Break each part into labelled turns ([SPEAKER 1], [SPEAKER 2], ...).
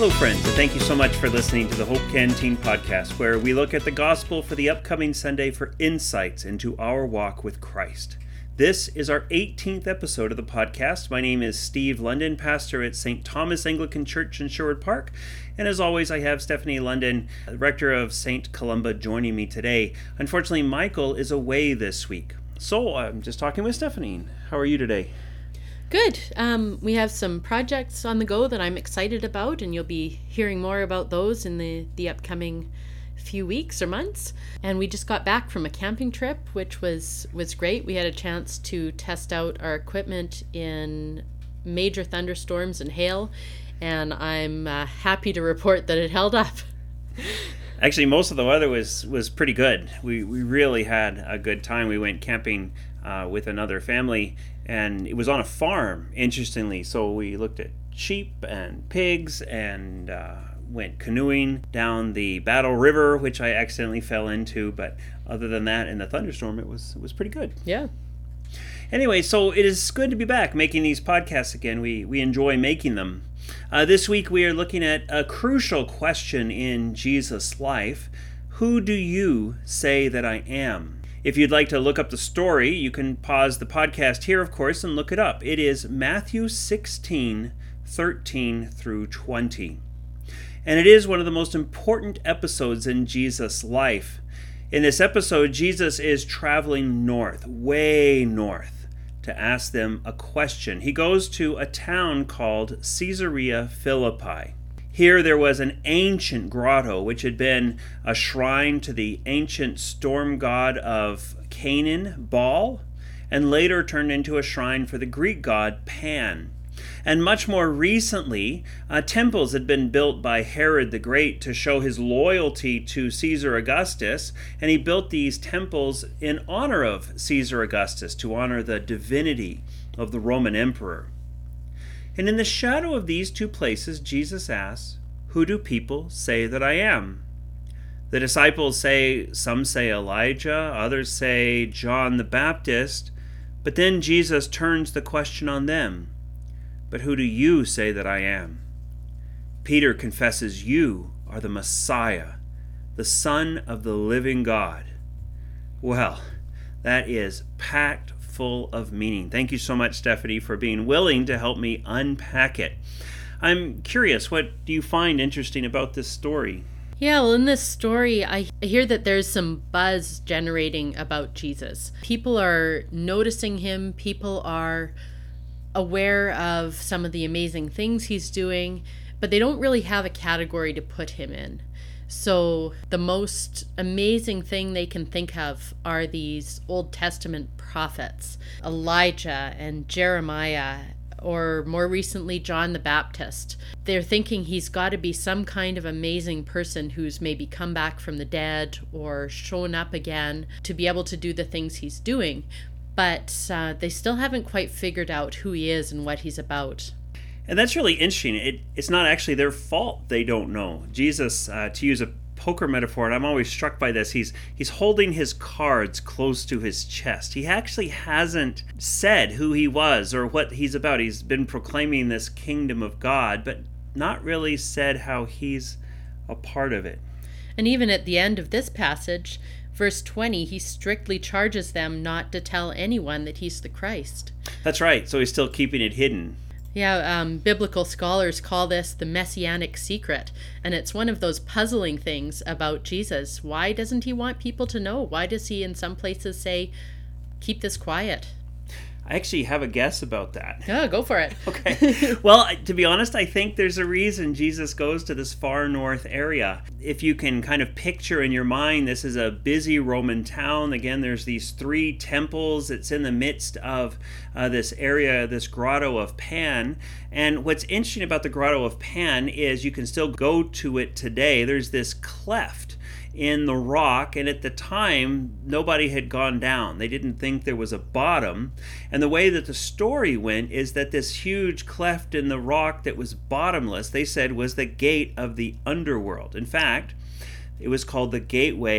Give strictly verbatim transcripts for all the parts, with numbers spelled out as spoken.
[SPEAKER 1] Hello, friends, and thank you so much for listening to the Hope Canteen podcast, where we look at the gospel for the upcoming Sunday for insights into our walk with Christ. This is our eighteenth episode of the podcast. My name is Steve London, pastor at Saint Thomas Anglican Church in Sherwood Park. And as always, I have Stephanie London, rector of Saint Columba, joining me today. Unfortunately, Michael is away this week. So I'm just talking with Stephanie. How are you today?
[SPEAKER 2] Good. Um, we have some projects on the go that I'm excited about, and you'll be hearing more about those in the, the upcoming few weeks or months. And we just got back from a camping trip, which was, was great. We had a chance to test out our equipment in major thunderstorms and hail, and I'm uh, happy to report that it held up.
[SPEAKER 1] Actually, most of the weather was, was pretty good. We we really had a good time. We went camping uh, with another family, and it was on a farm, interestingly. So we looked at sheep and pigs and uh, went canoeing down the Battle River, which I accidentally fell into. But other than that, in the thunderstorm, it was it was pretty good.
[SPEAKER 2] Yeah.
[SPEAKER 1] Anyway, so it is good to be back making these podcasts again. We we enjoy making them. Uh, this week we are looking at a crucial question in Jesus' life. Who do you say that I am? If you'd like to look up the story, you can pause the podcast here, of course, and look it up. It is Matthew sixteen, thirteen through twenty. And it is one of the most important episodes in Jesus' life. In this episode, Jesus is traveling north, way north, to ask them a question. He goes to a town called Caesarea Philippi. Here there was an ancient grotto which had been a shrine to the ancient storm god of Canaan, Baal, and later turned into a shrine for the Greek god Pan. And much more recently, uh, temples had been built by Herod the Great to show his loyalty to Caesar Augustus, and he built these temples in honor of Caesar Augustus, to honor the divinity of the Roman emperor. And in the shadow of these two places, Jesus asks, "Who do people say that I am?" The disciples say, some say Elijah, others say John the Baptist, but then Jesus turns the question on them. "But who do you say that I am?" Peter confesses, "You are the Messiah, the Son of the living God." Well, that is packed full of meaning. Thank you so much, Stephanie, for being willing to help me unpack it. I'm curious, what do you find interesting about this story?
[SPEAKER 2] Yeah, well, in this story, I hear that there's some buzz generating about Jesus. People are noticing him. People are aware of some of the amazing things he's doing, but they don't really have a category to put him in. So the most amazing thing they can think of are these Old Testament prophets, Elijah and Jeremiah, or more recently, John the Baptist. They're thinking he's got to be some kind of amazing person who's maybe come back from the dead or shown up again to be able to do the things he's doing. But uh, they still haven't quite figured out who he is and what he's about.
[SPEAKER 1] And that's really interesting. It, it's not actually their fault they don't know. Jesus, uh, to use a poker metaphor, and I'm always struck by this, he's he's holding his cards close to his chest. He actually hasn't said who he was or what he's about. He's been proclaiming this kingdom of God, but not really said how he's a part of it.
[SPEAKER 2] And even at the end of this passage, verse twenty, he strictly charges them not to tell anyone that he's the Christ.
[SPEAKER 1] That's right. So he's still keeping it hidden.
[SPEAKER 2] Yeah, um, biblical scholars call this the messianic secret, and it's one of those puzzling things about Jesus. Why doesn't he want people to know? Why does he in some places say, keep this quiet?
[SPEAKER 1] I actually have a guess about that.
[SPEAKER 2] Oh, go for it.
[SPEAKER 1] Okay. Well, to be honest, I think there's a reason Jesus goes to this far north area. If you can kind of picture in your mind, this is a busy Roman town. Again, there's these three temples. It's in the midst of uh, this area, this grotto of Pan. And what's interesting about the grotto of Pan is you can still go to it today. There's this cleft in the rock, and at the time nobody had gone down. They didn't think there was a bottom, and the way that the story went is that this huge cleft in the rock that was bottomless, they said, was the gate of the underworld. In fact, it was called the gateway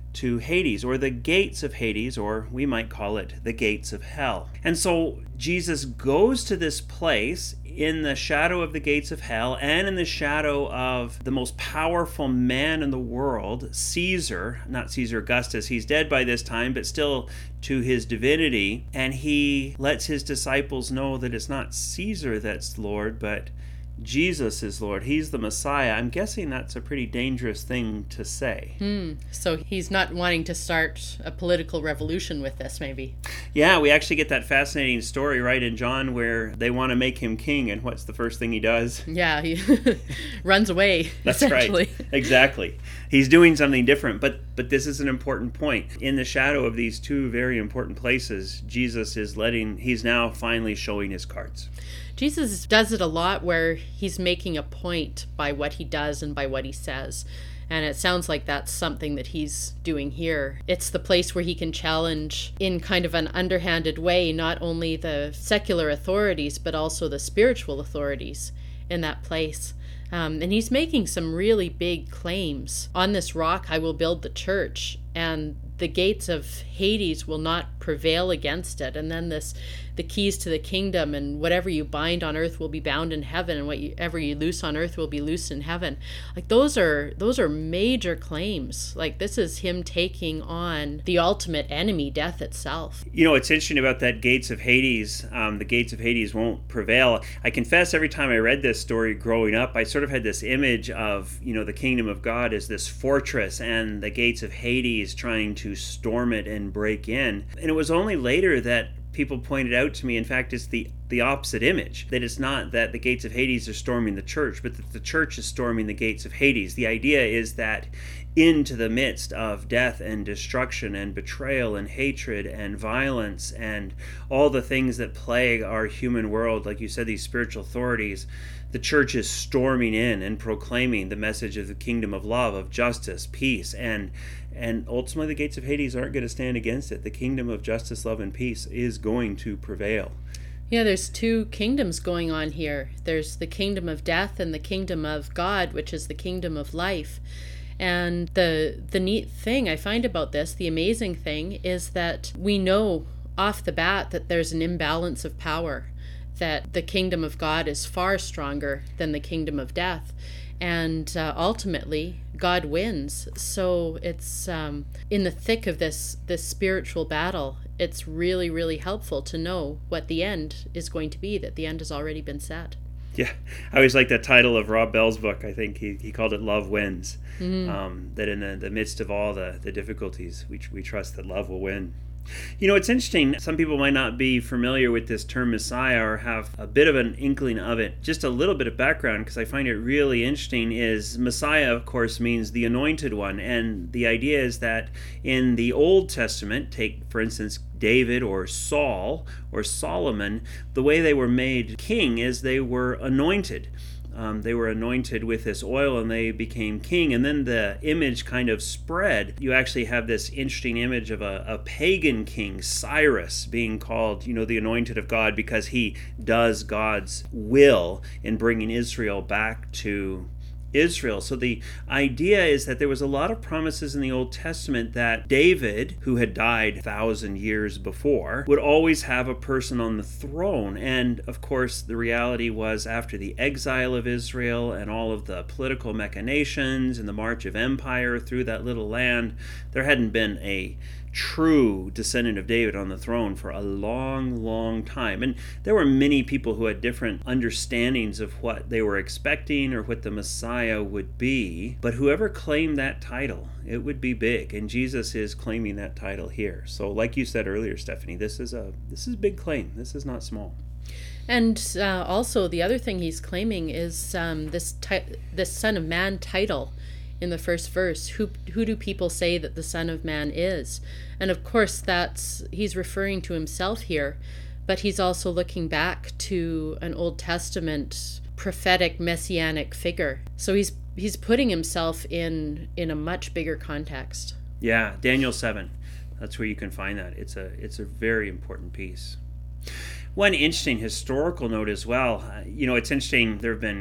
[SPEAKER 1] to Hades, or the gates of Hades, or we might call it the gates of hell. And so Jesus goes to this place in the shadow of the gates of hell and in the shadow of the most powerful man in the world, Caesar, not Caesar Augustus. He's dead by this time, but still to his divinity. And he lets his disciples know that it's not Caesar that's Lord, but Jesus is Lord. He's the Messiah. I'm guessing that's a pretty dangerous thing to say.
[SPEAKER 2] Hmm. So he's not wanting to start a political revolution with this, maybe.
[SPEAKER 1] Yeah, we actually get that fascinating story right in John where they want to make him king, and what's the first thing he does?
[SPEAKER 2] Yeah, he runs away.
[SPEAKER 1] That's right. Exactly. He's doing something different, but but this is an important point. In the shadow of these two very important places, Jesus is letting, he's now finally showing his cards.
[SPEAKER 2] Jesus does it a lot where he's making a point by what he does and by what he says. And it sounds like that's something that he's doing here. It's the place where he can challenge in kind of an underhanded way, not only the secular authorities, but also the spiritual authorities in that place. Um, and he's making some really big claims. On this rock I will build the church, and the gates of Hades will not prevail against it. And then this, the keys to the kingdom, and whatever you bind on earth will be bound in heaven, and whatever you loose on earth will be loosed in heaven. Like those are those are major claims. Like this is him taking on the ultimate enemy, death itself.
[SPEAKER 1] You know, what's interesting about that gates of Hades, um, the gates of Hades won't prevail. I confess every time I read this story growing up, I sort of had this image of, you know, the kingdom of God as this fortress and the gates of Hades trying to storm it and break in. And it was only later that people pointed out to me, in fact, it's the, the opposite image, that it's not that the gates of Hades are storming the church, but that the church is storming the gates of Hades. The idea is that into the midst of death and destruction and betrayal and hatred and violence and all the things that plague our human world, like you said, these spiritual authorities, the church is storming in and proclaiming the message of the kingdom of love, of justice, peace, and and ultimately the gates of Hades aren't going to stand against it. The kingdom of justice, love, and peace is going to prevail.
[SPEAKER 2] Yeah, there's two kingdoms going on here. There's the kingdom of death and the kingdom of God, which is the kingdom of life. And the the neat thing I find about this, the amazing thing, is that we know off the bat that there's an imbalance of power, that the kingdom of God is far stronger than the kingdom of death. And uh, ultimately, God wins. So it's um, in the thick of this this spiritual battle, it's really, really helpful to know what the end is going to be, that the end has already been set.
[SPEAKER 1] Yeah, I always like that title of Rob Bell's book. I think he, he called it Love Wins. Mm-hmm. Um, that in the, the midst of all the, the difficulties, we, we trust that love will win. You know, it's interesting. Some people might not be familiar with this term Messiah or have a bit of an inkling of it. Just a little bit of background, because I find it really interesting, is Messiah, of course, means the anointed one. And the idea is that in the Old Testament, take, for instance, David or Saul or Solomon, the way they were made king is they were anointed. Um, they were anointed with this oil and they became king. And then the image kind of spread. You actually have this interesting image of a, a pagan king, Cyrus, being called, you know, the anointed of God, because he does God's will in bringing Israel back to Israel. So the idea is that there was a lot of promises in the Old Testament that David, who had died a thousand years before, would always have a person on the throne. And of course, the reality was, after the exile of Israel and all of the political machinations and the march of empire through that little land, there hadn't been a true descendant of David on the throne for a long, long time. And there were many people who had different understandings of what they were expecting or what the Messiah would be. But whoever claimed that title, it would be big. And Jesus is claiming that title here. So like you said earlier, Stephanie, this is a this is a big claim. This is not small.
[SPEAKER 2] And uh, also the other thing he's claiming is um, this ti- this Son of Man title. In the first verse, who who do people say that the Son of Man is? And of course, that's he's referring to himself here, but he's also looking back to an Old Testament prophetic messianic figure. So he's he's putting himself in in a much bigger context.
[SPEAKER 1] Yeah, Daniel seven. That's where you can find that. It's a it's a very important piece. One interesting historical note as well. Uh, you know, it's interesting. There have been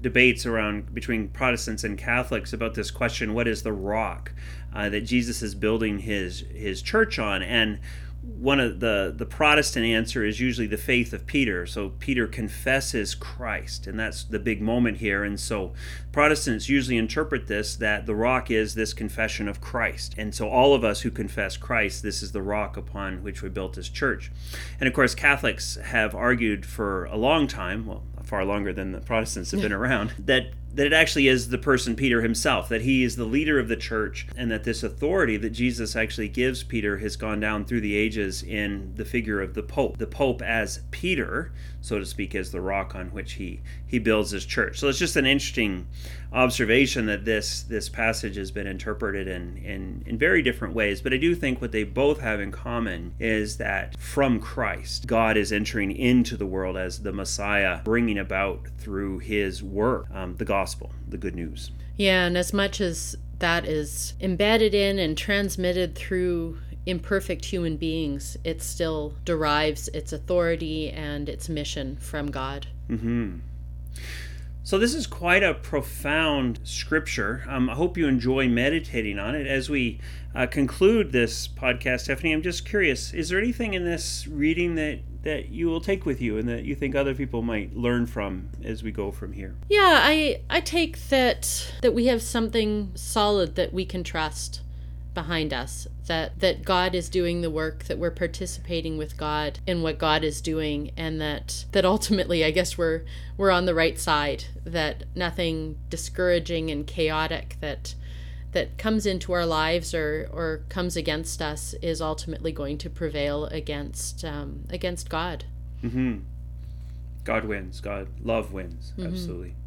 [SPEAKER 1] debates around between Protestants and Catholics about this question: what is the rock uh, that Jesus is building his his church on? And one of the the Protestant answer is usually the faith of Peter. So Peter confesses Christ, and that's the big moment here. And so Protestants usually interpret this that the rock is this confession of Christ. And so all of us who confess Christ, this is the rock upon which we built this church. And of course, Catholics have argued for a long time, well, far longer than the Protestants have been around, that that it actually is the person Peter himself, that he is the leader of the church, and that this authority that Jesus actually gives Peter has gone down through the ages in the figure of the Pope. The Pope as Peter, so to speak, as the rock on which he, he builds his church. So it's just an interesting observation that this this passage has been interpreted in, in, in very different ways. But I do think what they both have in common is that from Christ, God is entering into the world as the Messiah, bringing about through his work um, the gospel, the good news.
[SPEAKER 2] Yeah, and as much as that is embedded in and transmitted through imperfect human beings, it still derives its authority and its mission from God.
[SPEAKER 1] Mm-hmm. So this is quite a profound scripture. Um, I hope you enjoy meditating on it. As we uh, conclude this podcast, Stephanie, I'm just curious, is there anything in this reading that, that you will take with you and that you think other people might learn from as we go from here?
[SPEAKER 2] Yeah, I I take that that we have something solid that we can trust behind us, that that God is doing the work, that we're participating with God in what God is doing, and that that ultimately I guess we're we're on the right side, that nothing discouraging and chaotic that that comes into our lives or or comes against us is ultimately going to prevail against um, against God.
[SPEAKER 1] Mm-hmm. God wins. God love wins. Mm-hmm. Absolutely.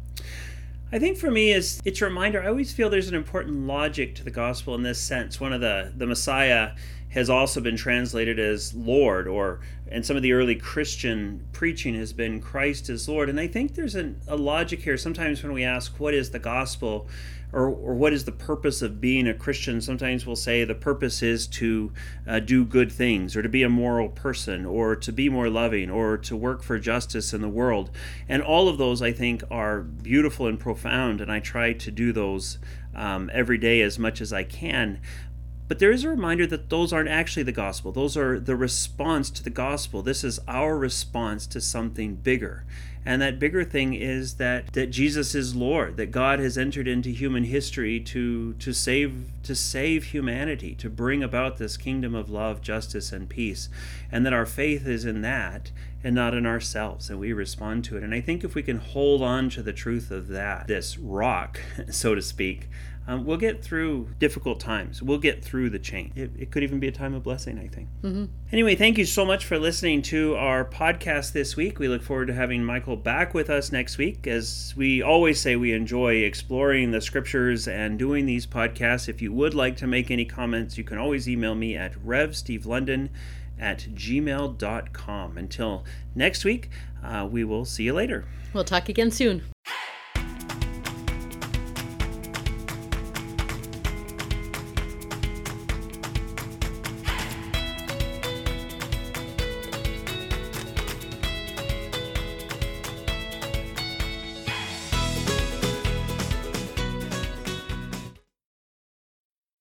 [SPEAKER 1] I think for me, is it's a reminder, I always feel there's an important logic to the gospel in this sense. One of the, the Messiah has also been translated as Lord, or and some of the early Christian preaching has been Christ is Lord. And I think there's an, a logic here. Sometimes when we ask what is the gospel, or or what is the purpose of being a Christian, sometimes we'll say the purpose is to uh, do good things, or to be a moral person, or to be more loving, or to work for justice in the world. And all of those, I think, are beautiful and profound, and I try to do those um, every day as much as I can. But there is a reminder that those aren't actually the gospel. Those are the response to the gospel. This is our response to something bigger. And that bigger thing is that, that Jesus is Lord, that God has entered into human history to, to save to save humanity, to bring about this kingdom of love, justice, and peace. And that our faith is in that and not in ourselves, and we respond to it. And I think if we can hold on to the truth of that, this rock, so to speak, Um, we'll get through difficult times. We'll get through the change. It, it could even be a time of blessing, I think.
[SPEAKER 2] Mm-hmm.
[SPEAKER 1] Anyway, thank you so much for listening to our podcast this week. We look forward to having Michael back with us next week. As we always say, we enjoy exploring the scriptures and doing these podcasts. If you would like to make any comments, you can always email me at rev steve london at gmail dot com. Until next week, uh, we will see you later.
[SPEAKER 2] We'll talk again soon.